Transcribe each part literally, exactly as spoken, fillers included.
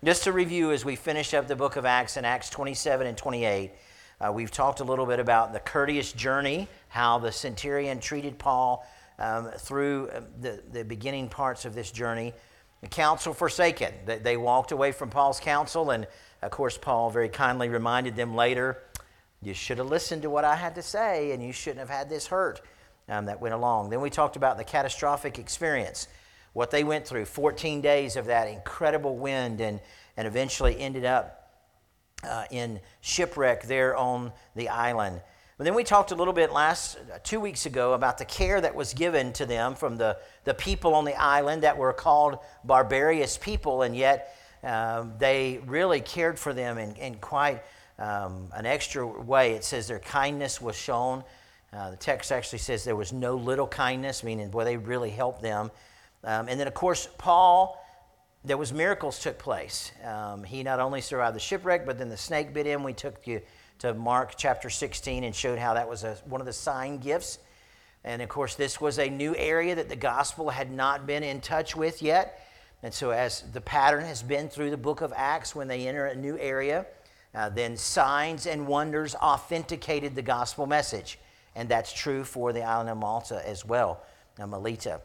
Just to review as we finish up the book of Acts in Acts twenty-seven and twenty-eight, uh, we've talked a little bit about the courteous journey, how the centurion treated Paul um, through the, the beginning parts of this journey. The counsel forsaken. They, they walked away from Paul's counsel, and of course Paul very kindly reminded them later, you should have listened to what I had to say, and you shouldn't have had this hurt um, that went along. Then we talked about the catastrophic experience, what they went through, fourteen days of that incredible wind, and, and eventually ended up uh, in shipwreck there on the island. But then we talked a little bit last, two weeks ago, about the care that was given to them from the, the people on the island that were called barbarous people, and yet um, they really cared for them in, in quite um, an extra way. It says their kindness was shown. Uh, the text actually says there was no little kindness, meaning, boy, they really helped them. Um, and then, of course, Paul, there was miracles took place. Um, he not only survived the shipwreck, but then the snake bit him. We took you to Mark chapter sixteen and showed how that was a, one of the sign gifts. And, of course, this was a new area that the gospel had not been in touch with yet. And so as the pattern has been through the book of Acts, when they enter a new area, uh, then signs and wonders authenticated the gospel message. And that's true for the island of Malta as well, uh, Melita.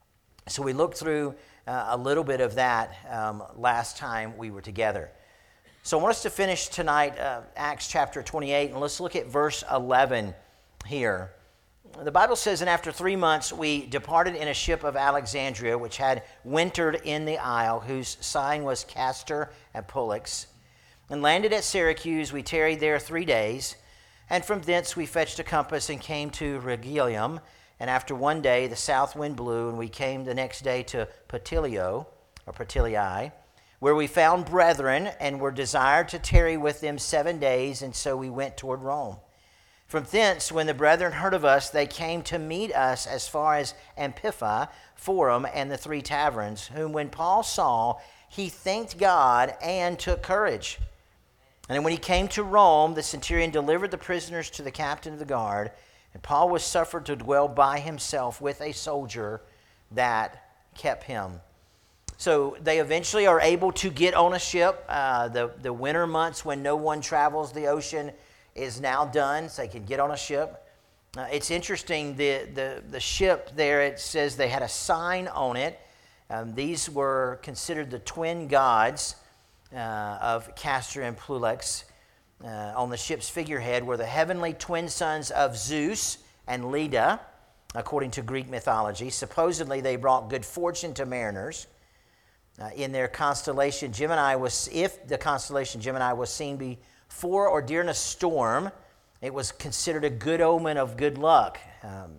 So we looked through uh, a little bit of that um, last time we were together. So I want us to finish tonight uh, Acts chapter twenty-eight, and let's look at verse eleven here. The Bible says, and after three months we departed in a ship of Alexandria, which had wintered in the isle, whose sign was Castor and Pollux, and landed at Syracuse. We tarried there three days, and from thence we fetched a compass and came to Regillium. And after one day, the south wind blew, and we came the next day to Patilio, or Patilii, where we found brethren, and were desired to tarry with them seven days, and so we went toward Rome. From thence, when the brethren heard of us, they came to meet us as far as Amphipha, Forum, and the Three Taverns, whom when Paul saw, he thanked God and took courage. And then when he came to Rome, the centurion delivered the prisoners to the captain of the guard, and Paul was suffered to dwell by himself with a soldier that kept him. So they eventually are able to get on a ship. Uh, the, the winter months when no one travels the ocean is now done, so they can get on a ship. Uh, it's interesting, the, the, the ship there, it says they had a sign on it. Um, these were considered the twin gods uh, of Castor and Pollux. Uh, on the ship's figurehead were the heavenly twin sons of Zeus and Leda, according to Greek mythology. Supposedly, they brought good fortune to mariners. Uh, in their constellation, Gemini was, if the constellation Gemini was seen before or during a storm, it was considered a good omen of good luck. Um,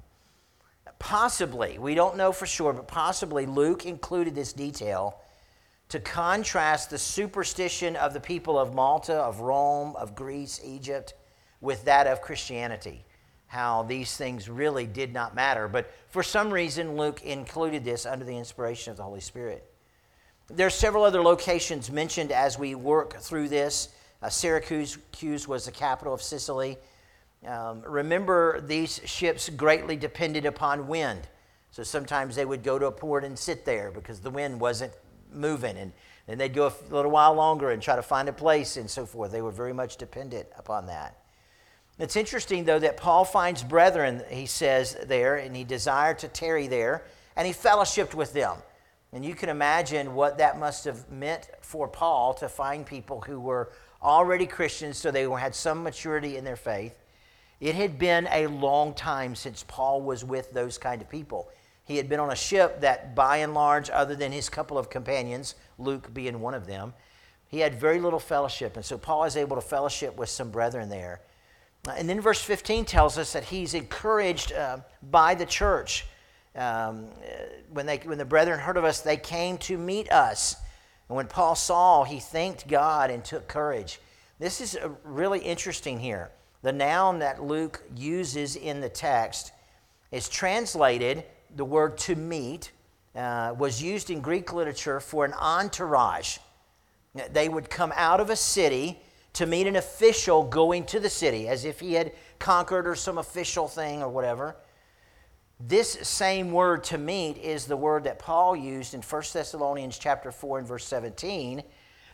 possibly, we don't know for sure, but possibly Luke included this detail to contrast the superstition of the people of Malta, of Rome, of Greece, Egypt, with that of Christianity. How these things really did not matter. But for some reason, Luke included this under the inspiration of the Holy Spirit. There are several other locations mentioned as we work through this. Uh, Syracuse was the capital of Sicily. Um, remember, these ships greatly depended upon wind. So sometimes they would go to a port and sit there because the wind wasn't moving, and then they'd go a little while longer and try to find a place and so forth. They were very much dependent upon that. It's interesting, though, that Paul finds brethren, he says there, and he desired to tarry there, and he fellowshiped with them. And you can imagine what that must have meant for Paul to find people who were already Christians, so they had some maturity in their faith. It had been a long time since Paul was with those kind of people. He had been on a ship that, by and large, other than his couple of companions, Luke being one of them, he had very little fellowship. And so Paul is able to fellowship with some brethren there. And then verse fifteen tells us that he's encouraged uh, by the church. Um, when, they, when the brethren heard of us, they came to meet us. And when Paul saw, he thanked God and took courage. This is really interesting here. The noun that Luke uses in the text is translated. The word to meet uh, was used in Greek literature for an entourage. They would come out of a city to meet an official going to the city, as if he had conquered or some official thing or whatever. This same word to meet is the word that Paul used in First Thessalonians chapter four and verse seventeen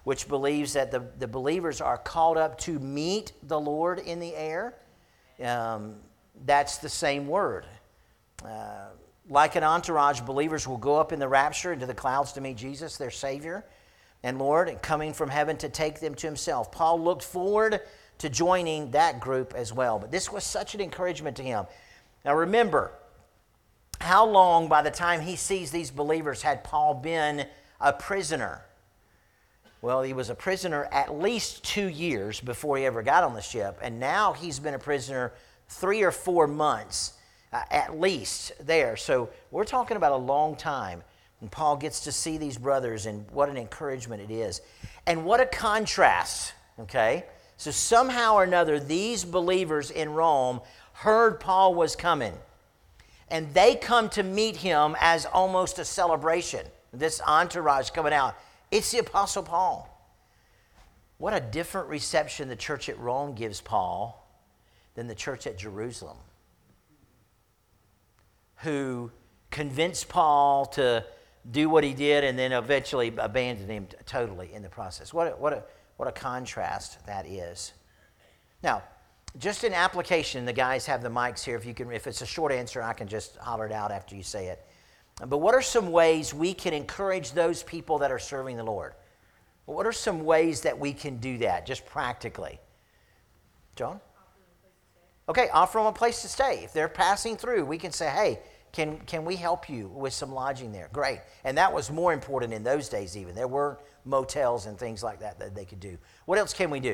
which believes that the, the believers are called up to meet the Lord in the air. Um, that's the same word. Uh, like an entourage, believers will go up in the rapture into the clouds to meet Jesus, their Savior and Lord, and coming from heaven to take them to himself. Paul looked forward to joining that group as well. But this was such an encouragement to him. Now remember, how long by the time he sees these believers had Paul been a prisoner? Well, he was a prisoner at least two years before he ever got on the ship, and now he's been a prisoner three or four months uh, at least there. So we're talking about a long time. And Paul gets to see these brothers, and what an encouragement it is. And what a contrast, okay? So somehow or another, these believers in Rome heard Paul was coming, and they come to meet him as almost a celebration. This entourage coming out. It's the Apostle Paul. What a different reception the church at Rome gives Paul than the church at Jerusalem, who convinced Paul to do what he did and then eventually abandoned him totally in the process. What a, what a, what a contrast that is. Now, just in application, the guys have the mics here. If you can, if it's a short answer, I can just holler it out after you say it. But what are some ways we can encourage those people that are serving the Lord? What are some ways that we can do that, just practically? John? Okay, offer them a place to stay. If they're passing through, we can say, hey, can, can we help you with some lodging there? Great. And that was more important in those days even. There were motels and things like that that they could do. What else can we do?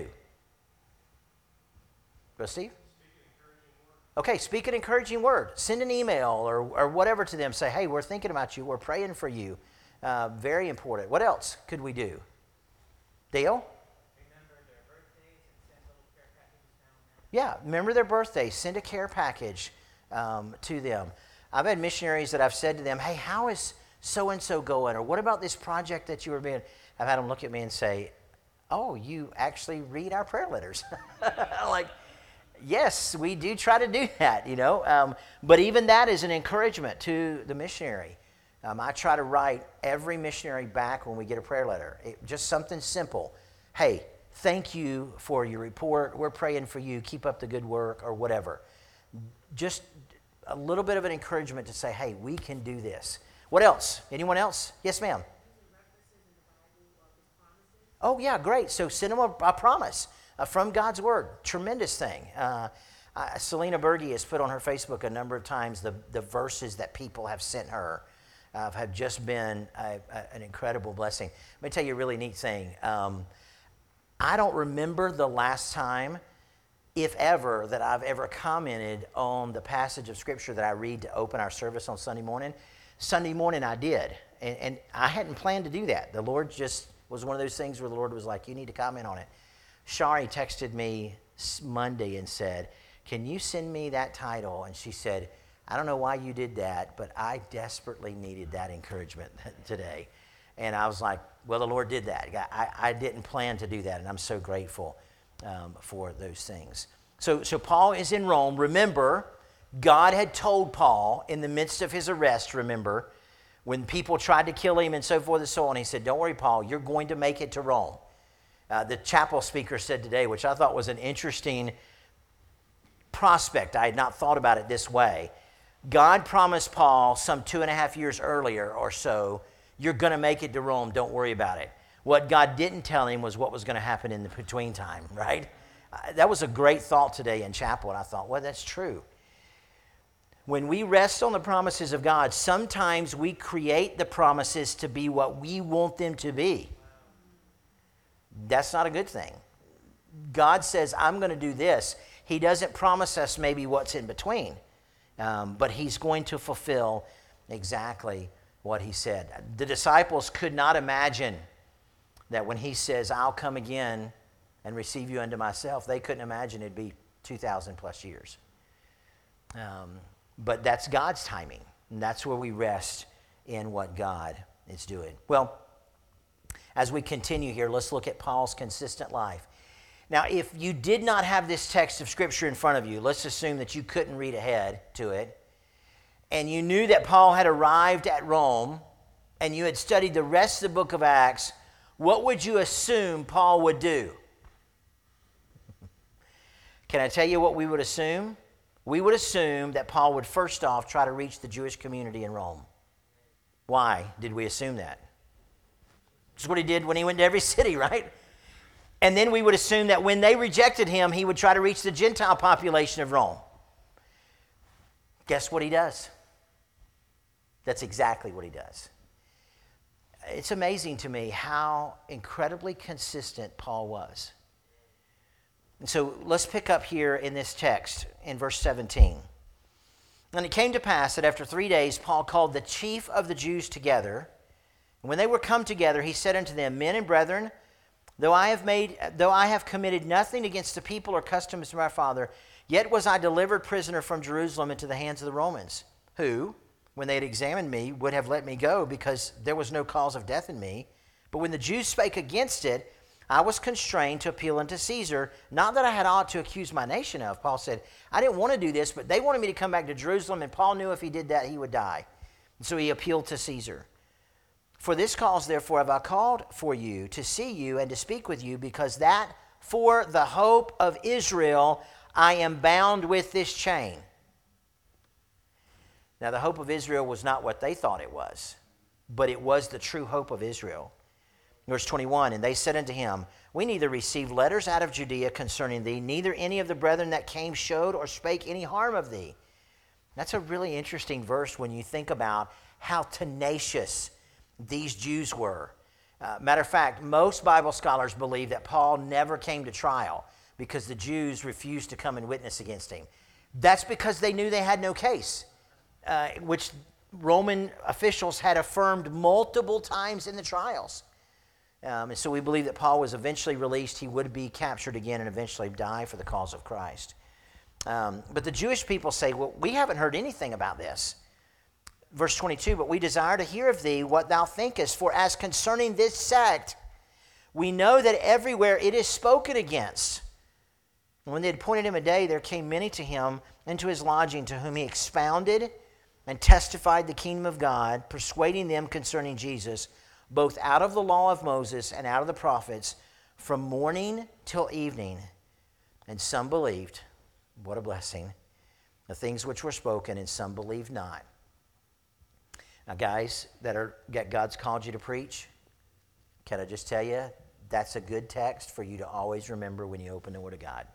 Brother Steve? Okay, speak an encouraging word. Send an email or, or whatever to them. Say, hey, we're thinking about you. We're praying for you. Uh, very important. What else could we do? Dale? Remember their birthdays and send little care packages down there. Yeah, remember their birthdays. Send a care package um, to them. I've had missionaries that I've said to them, hey, how is so-and-so going? Or what about this project that you were being? I've had them look at me and say, oh, you actually read our prayer letters. Like, yes, we do try to do that, you know. Um, but even that is an encouragement to the missionary. Um, I try to write every missionary back when we get a prayer letter. It, just something simple. Hey, thank you for your report. We're praying for you. Keep up the good work or whatever. Just a little bit of an encouragement to say, hey, we can do this. What else? Anyone else? Yes, ma'am. Oh, yeah, great. So send them a, a promise uh, from God's Word. Tremendous thing. Uh, uh, Selena Berge has put on her Facebook a number of times the, the verses that people have sent her uh, have just been a, a, an incredible blessing. Let me tell you a really neat thing. Um, I don't remember the last time, if ever, that I've ever commented on the passage of Scripture that I read to open our service on Sunday morning. Sunday morning I did, and, and I hadn't planned to do that. The Lord just was one of those things where the Lord was like, you need to comment on it. Shari texted me Monday and said, can you send me that title? And she said, I don't know why you did that, but I desperately needed that encouragement today. And I was like, well, the Lord did that. I, I didn't plan to do that, and I'm so grateful um, for those things. So, so Paul is in Rome. Remember, God had told Paul in the midst of his arrest, remember, when people tried to kill him and so forth and so on, he said, don't worry, Paul, you're going to make it to Rome. Uh, the chapel speaker said today, which I thought was an interesting prospect. I had not thought about it this way. God promised Paul some two and a half years earlier or so, you're going to make it to Rome, don't worry about it. What God didn't tell him was what was going to happen in the between time, right? Uh, that was a great thought today in chapel, and I thought, well, that's true. When we rest on the promises of God, sometimes we create the promises to be what we want them to be. That's not a good thing. God says, I'm going to do this. He doesn't promise us maybe what's in between, um, but he's going to fulfill exactly what he said. The disciples could not imagine that when he says, I'll come again and receive you unto myself, they couldn't imagine it'd be two thousand plus years. Um, but that's God's timing, and that's where we rest in what God is doing. Well, as we continue here, let's look at Paul's consistent life. Now, if you did not have this text of Scripture in front of you, let's assume that you couldn't read ahead to it, and you knew that Paul had arrived at Rome, and you had studied the rest of the book of Acts, what would you assume Paul would do? Can I tell you what we would assume? We would assume that Paul would first off try to reach the Jewish community in Rome. Why did we assume that? It's what he did when he went to every city, right? And then we would assume that when they rejected him, he would try to reach the Gentile population of Rome. Guess what he does? That's exactly what he does. It's amazing to me how incredibly consistent Paul was. And so let's pick up here in this text in verse seventeen. And it came to pass that after three days Paul called the chief of the Jews together. And when they were come together, he said unto them, Men and brethren, though I have made, though I have committed nothing against the people or customs of our father, yet was I delivered prisoner from Jerusalem into the hands of the Romans, who, when they had examined me, would have let me go, because there was no cause of death in me. But when the Jews spake against it, I was constrained to appeal unto Caesar, not that I had aught to accuse my nation of. Paul said, I didn't want to do this, but they wanted me to come back to Jerusalem, and Paul knew if he did that, he would die. And so he appealed to Caesar. For this cause, therefore, have I called for you, to see you and to speak with you, because that for the hope of Israel I am bound with this chain. Now, the hope of Israel was not what they thought it was, but it was the true hope of Israel. Verse twenty-one, and they said unto him, We neither received letters out of Judea concerning thee, neither any of the brethren that came showed or spake any harm of thee. That's a really interesting verse when you think about how tenacious these Jews were. Uh, matter of fact, most Bible scholars believe that Paul never came to trial because the Jews refused to come and witness against him. That's because they knew they had no case, uh, which Roman officials had affirmed multiple times in the trials. Um, and so we believe that Paul was eventually released. He would be captured again and eventually die for the cause of Christ. Um, but the Jewish people say, well, we haven't heard anything about this. Verse twenty-two, but we desire to hear of thee what thou thinkest, for as concerning this sect, we know that everywhere it is spoken against. And when they had appointed him a day, there came many to him into his lodging, to whom he expounded and testified the kingdom of God, persuading them concerning Jesus, both out of the law of Moses and out of the prophets, from morning till evening. And some believed, what a blessing, the things which were spoken, and some believed not. Now, guys that are that God's called you to preach, can I just tell you, that's a good text for you to always remember when you open the Word of God.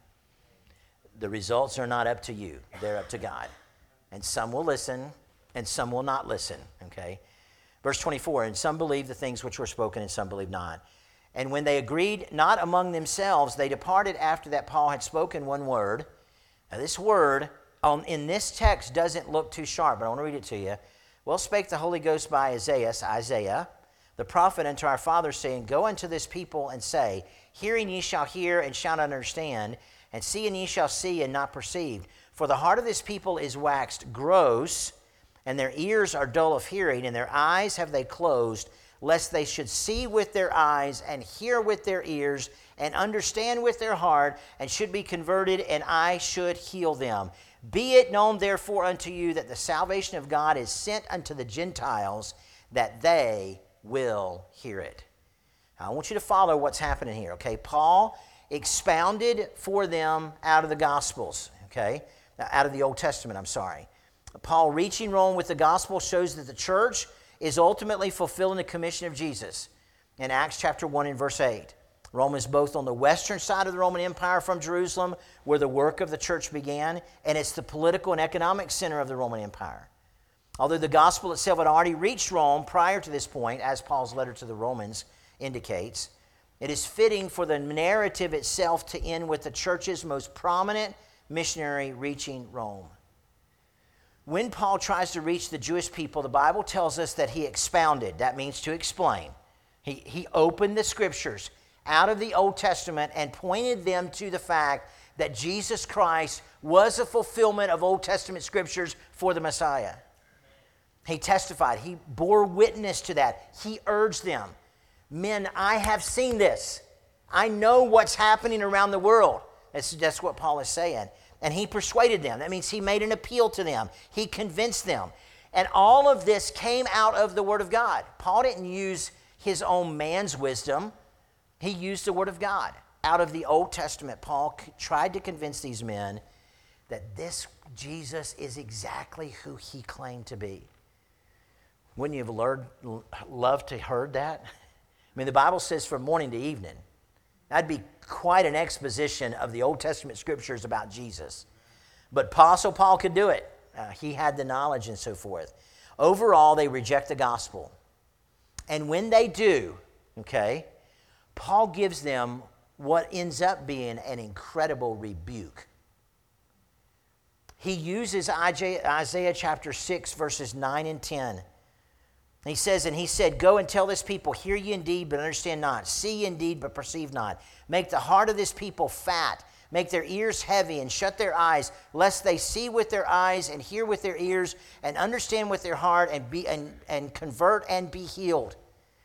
The results are not up to you. They're up to God. And some will listen, and some will not listen, okay? Verse twenty-four, and some believed the things which were spoken, and some believed not. And when they agreed not among themselves, they departed after that Paul had spoken one word. Now this word um, in this text doesn't look too sharp, but I want to read it to you. Well spake the Holy Ghost by Isaiah, Isaiah, the prophet unto our fathers, saying, Go unto this people and say, Hearing ye shall hear and shall not understand, and seeing ye shall see and not perceive. For the heart of this people is waxed gross, and their ears are dull of hearing, and their eyes have they closed, lest they should see with their eyes, and hear with their ears, and understand with their heart, and should be converted, and I should heal them. Be it known therefore unto you that the salvation of God is sent unto the Gentiles, that they will hear it. Now, I want you to follow what's happening here, okay? Paul expounded for them out of the Gospels, okay? Out of the Old Testament, I'm sorry. Paul reaching Rome with the gospel shows that the church is ultimately fulfilling the commission of Jesus in Acts chapter one and verse eight. Rome is both on the western side of the Roman Empire from Jerusalem, where the work of the church began, and it's the political and economic center of the Roman Empire. Although the gospel itself had already reached Rome prior to this point, as Paul's letter to the Romans indicates, it is fitting for the narrative itself to end with the church's most prominent missionary reaching Rome. When Paul tries to reach the Jewish people, the Bible tells us that he expounded. That means to explain. He, he opened the scriptures out of the Old Testament and pointed them to the fact that Jesus Christ was a fulfillment of Old Testament scriptures for the Messiah. He testified. He bore witness to that. He urged them, men, I have seen this. I know what's happening around the world. That's, that's what Paul is saying. And he persuaded them. That means he made an appeal to them. He convinced them. And all of this came out of the Word of God. Paul didn't use his own man's wisdom. He used the Word of God. Out of the Old Testament, Paul c- tried to convince these men that this Jesus is exactly who he claimed to be. Wouldn't you have learned, loved to heard that? I mean, the Bible says from morning to evening. That'd be quite an exposition of the Old Testament scriptures about Jesus. But Apostle Paul could do it. Uh, he had the knowledge and so forth. Overall, they reject the gospel. And when they do, okay, Paul gives them what ends up being an incredible rebuke. He uses Isaiah chapter six, verses nine and ten. He says, and he said, go and tell this people, hear ye indeed, but understand not. See ye indeed, but perceive not. Make the heart of this people fat. Make their ears heavy and shut their eyes, lest they see with their eyes and hear with their ears and understand with their heart and be and, and convert and be healed.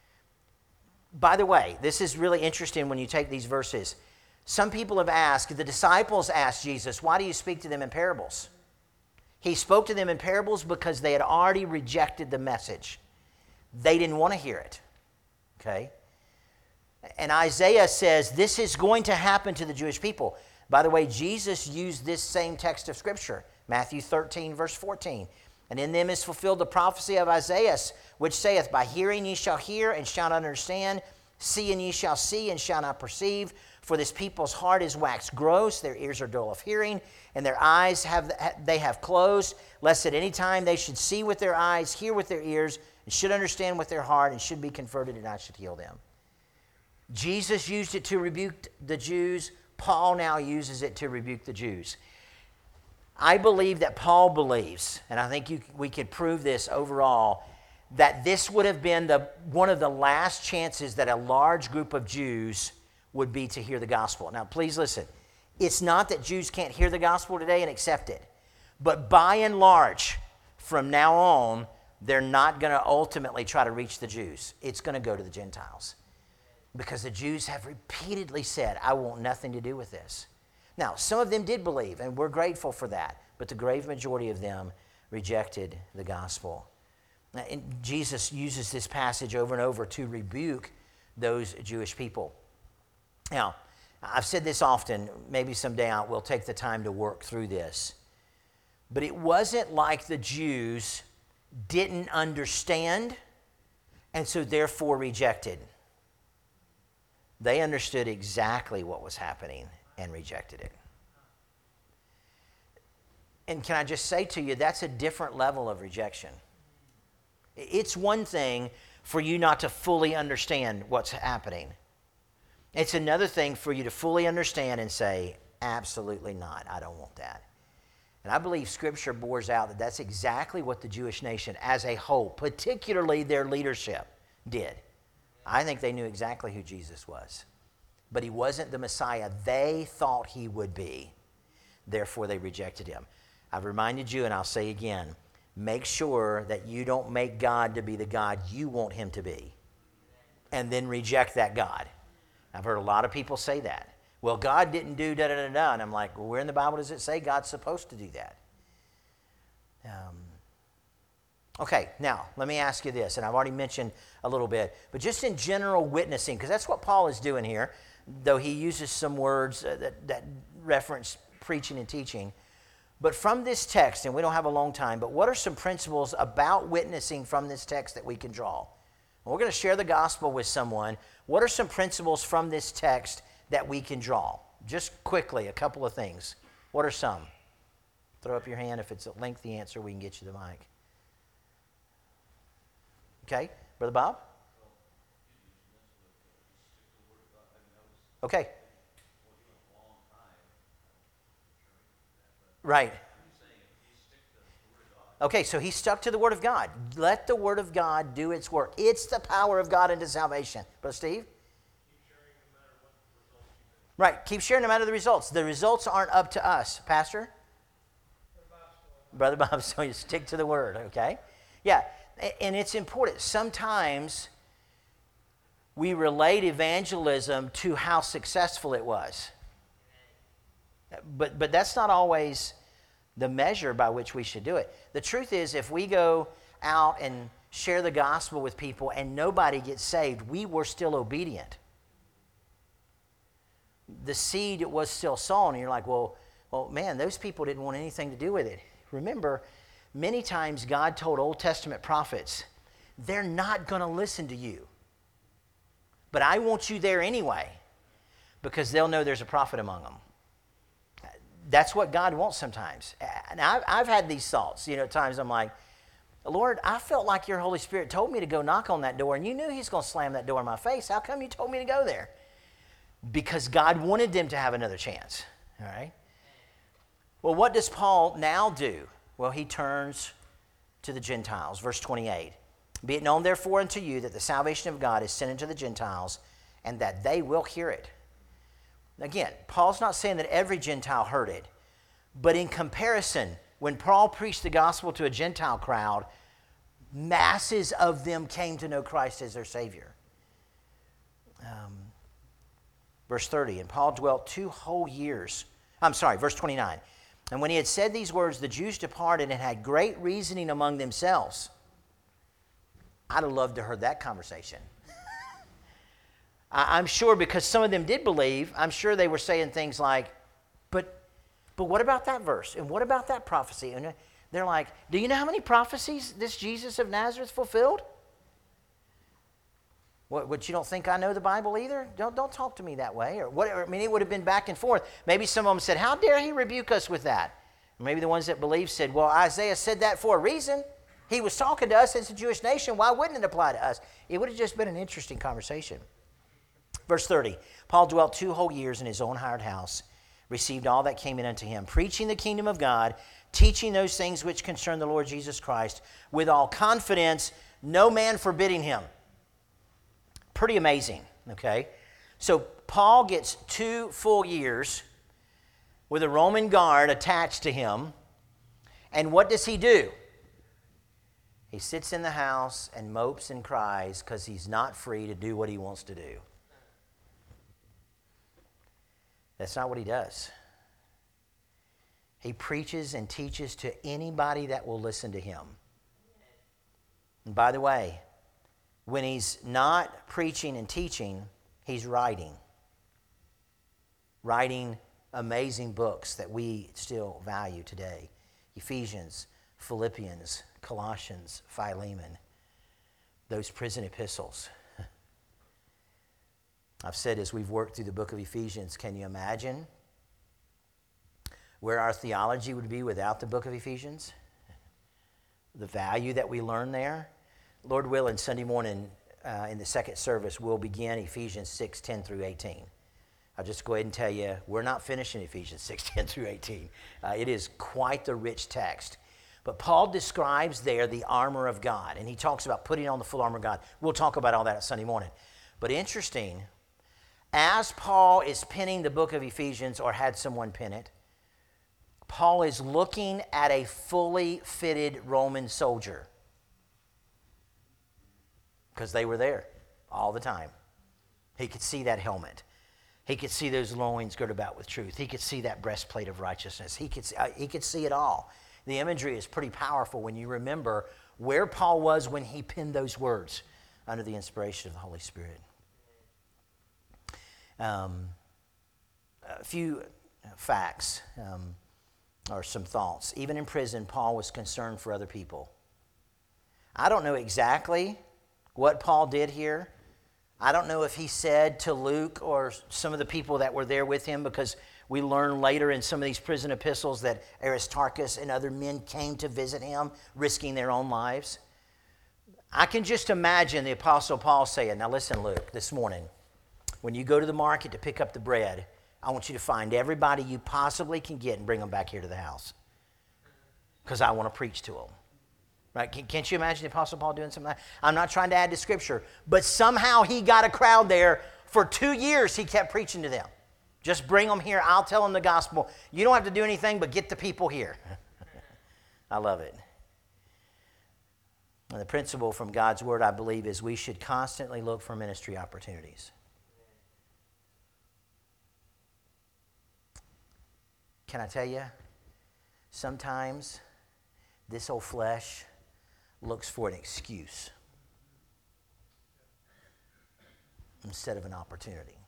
By the way, this is really interesting when you take these verses. Some people have asked, the disciples asked Jesus, why do you speak to them in parables? He spoke to them in parables because they had already rejected the message. They didn't want to hear it, okay? And Isaiah says this is going to happen to the Jewish people. By the way, Jesus used this same text of Scripture, Matthew thirteen, verse fourteen. And in them is fulfilled the prophecy of Isaiah, which saith, by hearing ye shall hear and shall not understand, seeing ye shall see and shall not perceive. For this people's heart is waxed gross, their ears are dull of hearing, and their eyes have they have closed, lest at any time they should see with their eyes, hear with their ears, and should understand with their heart, and should be converted, and I should heal them. Jesus used it to rebuke the Jews. Paul now uses it to rebuke the Jews. I believe that Paul believes, and I think you, we could prove this overall, that this would have been the one of the last chances that a large group of Jews would be to hear the gospel. Now, please listen. It's not that Jews can't hear the gospel today and accept it. But by and large, from now on, they're not going to ultimately try to reach the Jews. It's going to go to the Gentiles. Because the Jews have repeatedly said, I want nothing to do with this. Now, some of them did believe, and we're grateful for that. But the great majority of them rejected the gospel. And Jesus uses this passage over and over to rebuke those Jewish people. Now, I've said this often. Maybe someday I will take the time to work through this. But it wasn't like the Jews didn't understand and so therefore rejected. They understood exactly what was happening and rejected it. And can I just say to you, that's a different level of rejection. It's one thing for you not to fully understand what's happening. It's another thing for you to fully understand and say, absolutely not, I don't want that. And I believe Scripture bores out that that's exactly what the Jewish nation as a whole, particularly their leadership, did. I think they knew exactly who Jesus was. But he wasn't the Messiah they thought he would be. Therefore, they rejected him. I've reminded you, and I'll say again, make sure that you don't make God to be the God you want him to be and then reject that God. I've heard a lot of people say that. Well, God didn't do da-da-da-da. And I'm like, well, where in the Bible does it say God's supposed to do that? Um, okay, now, let me ask you this, and I've already mentioned a little bit, but just in general witnessing, because that's what Paul is doing here, though he uses some words uh, that, that reference preaching and teaching. But from this text, and we don't have a long time, but what are some principles about witnessing from this text that we can draw? Well, we're going to share the gospel with someone. What are some principles from this text that we can draw? Just quickly, a couple of things. What are some? Throw up your hand. If it's a lengthy answer, we can get you the mic. Okay, Brother Bob? Okay. Right. Okay, so he stuck to the Word of God. Let the Word of God do its work. It's the power of God into salvation. Brother Steve? Right, keep sharing no matter the results. The results aren't up to us. Pastor? Brother Bob, so you stick to the Word, okay? Yeah, and it's important. Sometimes we relate evangelism to how successful it was. But, but that's not always the measure by which we should do it. The truth is, if we go out and share the gospel with people and nobody gets saved, we were still obedient. The seed was still sown, and you're like, well, well, man, those people didn't want anything to do with it. Remember, many times God told Old Testament prophets, they're not going to listen to you. But I want you there anyway, because they'll know there's a prophet among them. That's what God wants sometimes. And I've, I've had these thoughts. You know, at times I'm like, Lord, I felt like your Holy Spirit told me to go knock on that door, and you knew he's going to slam that door in my face. How come you told me to go there? Because God wanted them to have another chance. All right? Well, what does Paul now do? Well, he turns to the Gentiles. Verse twenty-eight. Be it known therefore unto you that the salvation of God is sent unto the Gentiles, and that they will hear it. Again, Paul's not saying that every Gentile heard it, but in comparison, when Paul preached the gospel to a Gentile crowd, masses of them came to know Christ as their Savior. Um, verse thirty, and Paul dwelt two whole years. I'm sorry, verse twenty-nine. And when he had said these words, the Jews departed and had great reasoning among themselves. I'd have loved to have heard that conversation. I'm sure because some of them did believe, I'm sure they were saying things like, but but what about that verse? And what about that prophecy? And they're like, do you know how many prophecies this Jesus of Nazareth fulfilled? What, what, you don't think I know the Bible either? Don't, don't talk to me that way. Or what, I mean, it would have been back and forth. Maybe some of them said, how dare he rebuke us with that? Or maybe the ones that believe said, well, Isaiah said that for a reason. He was talking to us as a Jewish nation. Why wouldn't it apply to us? It would have just been an interesting conversation. Verse thirty, Paul dwelt two whole years in his own hired house, received all that came in unto him, preaching the kingdom of God, teaching those things which concern the Lord Jesus Christ, with all confidence, no man forbidding him. Pretty amazing, okay? So Paul gets two full years with a Roman guard attached to him, and what does he do? He sits in the house and mopes and cries because he's not free to do what he wants to do. That's not what he does. He preaches and teaches to anybody that will listen to him. And by the way, when he's not preaching and teaching, he's writing. Writing amazing books that we still value today. Ephesians, Philippians, Colossians, Philemon, those prison epistles. I've said as we've worked through the book of Ephesians, can you imagine where our theology would be without the book of Ephesians? The value that we learn there? Lord willing, Sunday morning uh, in the second service, we'll begin Ephesians six, ten through eighteen. I'll just go ahead and tell you, we're not finishing Ephesians six, ten through eighteen. Uh, it is quite the rich text. But Paul describes there the armor of God, and he talks about putting on the full armor of God. We'll talk about all that Sunday morning. But interesting, as Paul is penning the book of Ephesians, or had someone pen it, Paul is looking at a fully fitted Roman soldier, because they were there all the time. He could see that helmet. He could see those loins girt about with truth. He could see that breastplate of righteousness. He could, uh, he could see it all. The imagery is pretty powerful when you remember where Paul was when he penned those words under the inspiration of the Holy Spirit. Um, a few facts um, or some thoughts. Even in prison, Paul was concerned for other people. I don't know exactly what Paul did here. I don't know if he said to Luke or some of the people that were there with him, because we learn later in some of these prison epistles that Aristarchus and other men came to visit him, risking their own lives. I can just imagine the Apostle Paul saying, now listen, Luke, this morning, when you go to the market to pick up the bread, I want you to find everybody you possibly can get and bring them back here to the house, because I want to preach to them. Right? Can't you imagine the Apostle Paul doing something like that? I'm not trying to add to Scripture, but somehow he got a crowd there. For two years, he kept preaching to them. Just bring them here. I'll tell them the gospel. You don't have to do anything but get the people here. I love it. And the principle from God's Word, I believe, is we should constantly look for ministry opportunities. Can I tell you, sometimes this old flesh looks for an excuse instead of an opportunity.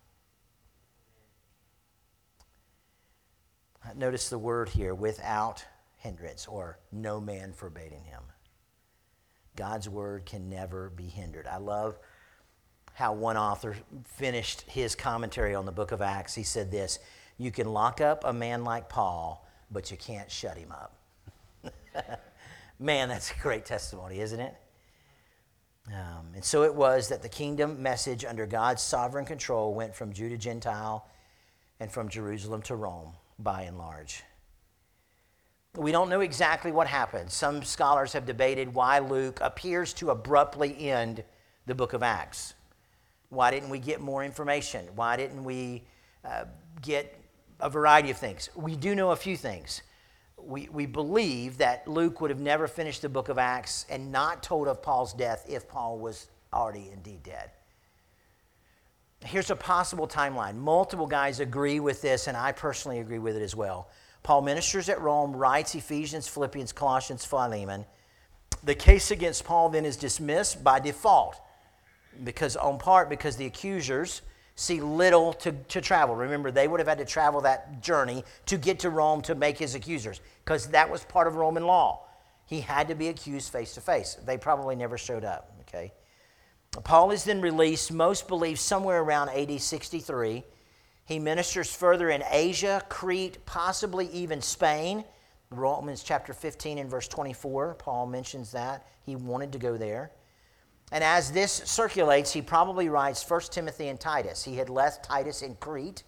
Notice the word here, without hindrance, or no man forbade him. God's word can never be hindered. I love how one author finished his commentary on the book of Acts. He said this: you can lock up a man like Paul, but you can't shut him up. Man, that's a great testimony, isn't it? Um, and so it was that the kingdom message under God's sovereign control went from Jew to Gentile and from Jerusalem to Rome, by and large. We don't know exactly what happened. Some scholars have debated why Luke appears to abruptly end the book of Acts. Why didn't we get more information? Why didn't we uh, get a variety of things? We do know a few things. We, we believe that Luke would have never finished the book of Acts and not told of Paul's death if Paul was already indeed dead. Here's a possible timeline. Multiple guys agree with this, and I personally agree with it as well. Paul ministers at Rome, writes Ephesians, Philippians, Colossians, Philemon. The case against Paul then is dismissed by default, because on part because the accusers see little to, to travel. Remember, they would have had to travel that journey to get to Rome to make his accusers, because that was part of Roman law. He had to be accused face to face. They probably never showed up, okay? Paul is then released, most believe somewhere around A D sixty-three. He ministers further in Asia, Crete, possibly even Spain. Romans chapter fifteen and verse twenty-four, Paul mentions that. He wanted to go there. And as this circulates, he probably writes First Timothy and Titus. He had left Titus in Crete.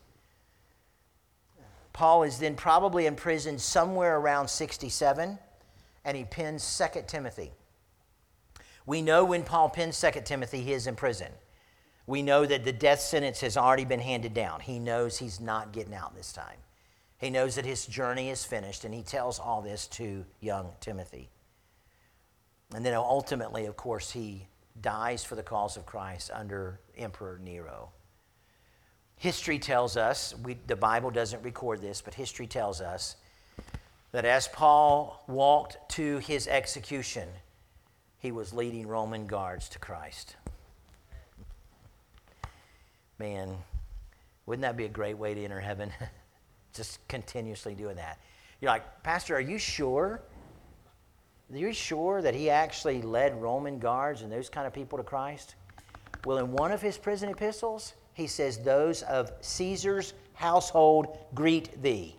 Paul is then probably imprisoned somewhere around sixty-seven, and he pens Second Timothy. We know when Paul pens Second Timothy, he is in prison. We know that the death sentence has already been handed down. He knows he's not getting out this time. He knows that his journey is finished, and he tells all this to young Timothy. And then ultimately, of course, he dies for the cause of Christ under Emperor Nero. History tells us, we, the Bible doesn't record this, but history tells us that as Paul walked to his execution, he was leading Roman guards to Christ. Man, wouldn't that be a great way to enter heaven? Just continuously doing that. You're like, Pastor, are you sure? Are you sure that he actually led Roman guards and those kind of people to Christ? Well, in one of his prison epistles, he says, those of Caesar's household greet thee.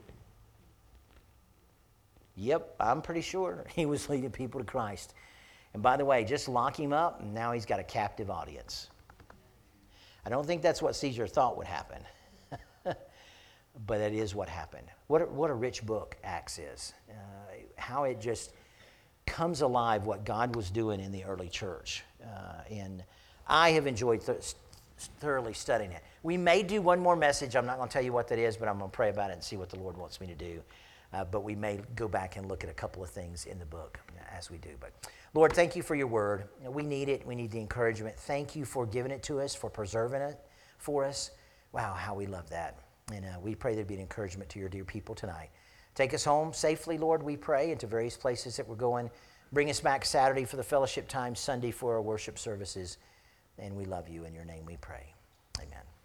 Yep, I'm pretty sure he was leading people to Christ. And by the way, just lock him up, and now he's got a captive audience. I don't think that's what Caesar thought would happen. But that is what happened. What a, what a rich book Acts is. Uh, how it just comes alive what God was doing in the early church. Uh, and I have enjoyed th- thoroughly studying it. We may do one more message. I'm not going to tell you what that is, but I'm going to pray about it and see what the Lord wants me to do. Uh, but we may go back and look at a couple of things in the book as we do. But Lord, thank you for your word. We need it. We need the encouragement. Thank you for giving it to us, for preserving it for us. Wow, how we love that. And uh, we pray there'd be an encouragement to your dear people tonight. Take us home safely, Lord, we pray, into various places that we're going. Bring us back Saturday for the fellowship time, Sunday for our worship services. And we love you. In your name we pray. Amen.